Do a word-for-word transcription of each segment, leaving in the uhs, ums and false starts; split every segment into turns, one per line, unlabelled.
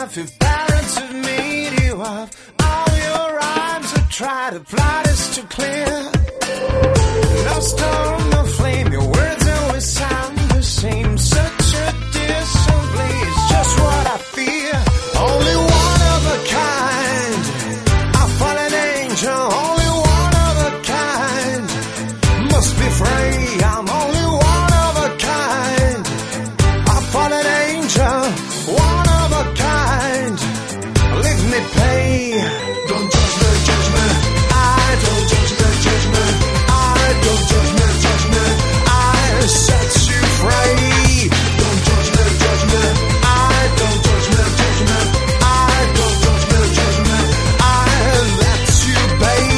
life if parents have made you up. All your rhymes have tried to plot is too clear. No storm, no flame, your words always sound the same. Such a dissembly, it's just what I fear. Only one of a kind, a fallen angel. Only one of a kind, must be free. I'm only one of a kind, a fallen angel. One of a kind, leave me pay. Don't judge me, judge me. I don't judge me, judge me. I don't judge me, judge me. I set you free. Don't judge me, judge me. I don't judge me, judge me. I don't judge me, judge me. I let you be.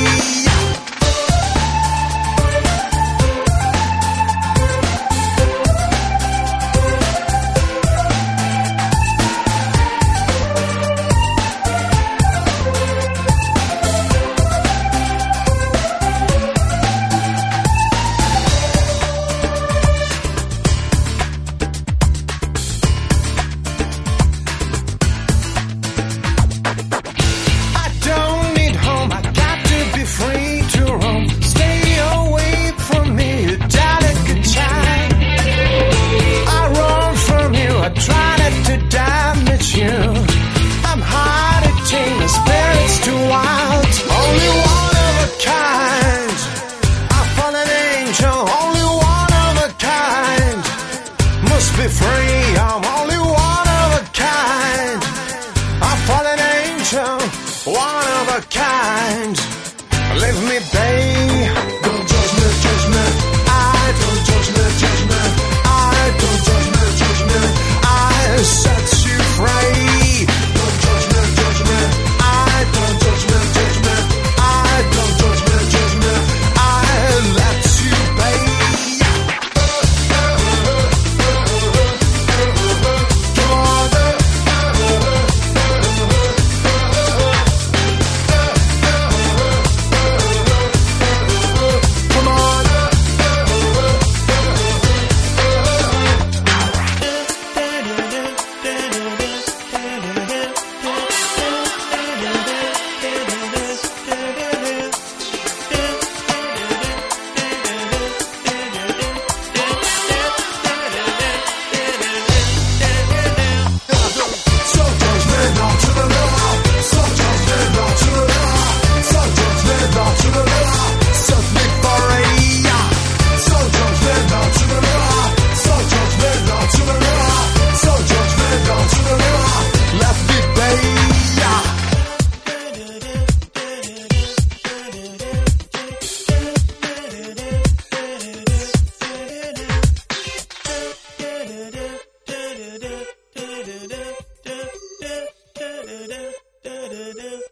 do do do do do do do do